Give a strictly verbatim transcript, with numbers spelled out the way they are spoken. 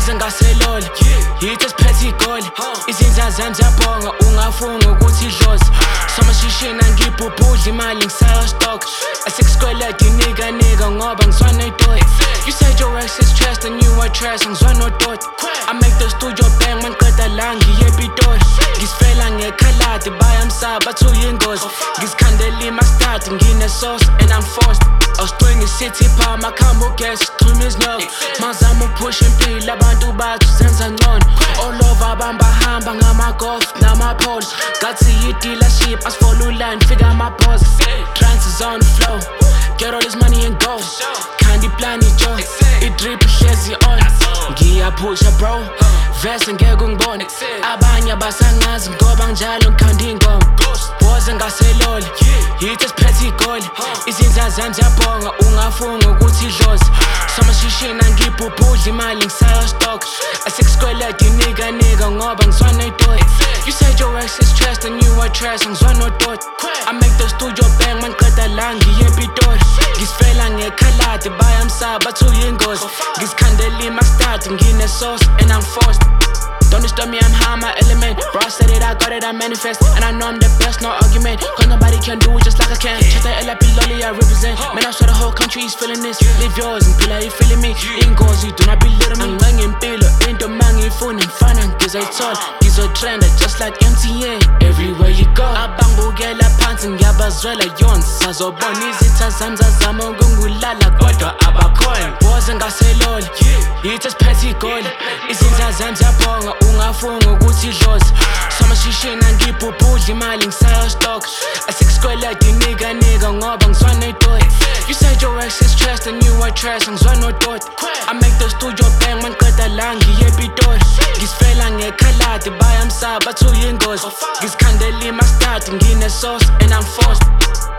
boze ngaseloli yithi esiphethe igoli izinhla zami ziyabhonga ungafunga ukuthi idlozi somashishini angibhubhudla imali ngisaya stock asekusikweleda inika nika ngoba ngizwa ney'doti. You said your ex is trash and you are trash ngizwa nodoti. I make the studio bang mangiqeda la ngiye ePitori ngisifela ngekhaladi bayamsaba bathi uyingozi ngisikhandela imastadi ngine-sauce and I'm forced. Awusicwinga i-city power makhamba ugesi sicwima izinyoka mazama ukuphusha impilo abantu bathi zenza ngcono all over bambahamba ngama-golf nama-pole ngathi yi-dealership asifola uline fika ama-boss trance is on the flow get all this money and go khanda iplani joe i-drip ihlezi on ngiyaphusha bro vese ngeke ungibone abanye abasangazi ngoba njalo ngikhanda iy'ngoma boze ngaseloli yithi esiphethe igoli izindla zami ziyabhonga ungafunga ukuthi idlozi somashishini angibhubhudla imali ngisaya stock asekusikweleda inika nika ngoba ngizwa ney'doti. You said your ex is trash and you are trash ngizwa nodoti. I make the studio bang mangiqeda la ngiye ePitori ngisifela ngekhaladi bayamsaba bathi uyingozi ngisikhandela imastadi ngine-sauce and I'm forced. Don't disturb me, I'm high on my element. Bro, I said it, I got it, I manifest. And I know I'm the best, no argument. Cause nobody can do it just like I can. Check the L I P lolly, I represent. Man, I swear the whole country is feeling this. Live yours and feel like you feeling me. Ingozi, do not belittle me. Angibanga impilo, into mangifuna ngifana ngizayithola. Ngizotrenda just like M T N. Everywhere you go. Abangibukela phansi ngiyabazwela yonke. Sazobona izitha zami zazama ukungibulala kodwa abakhona. Boze ngaseloli, yithi esiphethe igoli. Izindla zami ziyabhonga ungafunga ukuthi idlozi somashishini angibhubhudla imali ngisaya stock asekusikweleda inika nika ngoba ngizwa ney'doti. You said your ex is trash and you are trash ngizwa nodoti. I make the studio bang mangiqeda la ngiye ePitori ngisifela ngekhaladi bayamsaba bathi uyingozi ngisikhandela imastadi ngine-sauce and I'm forced.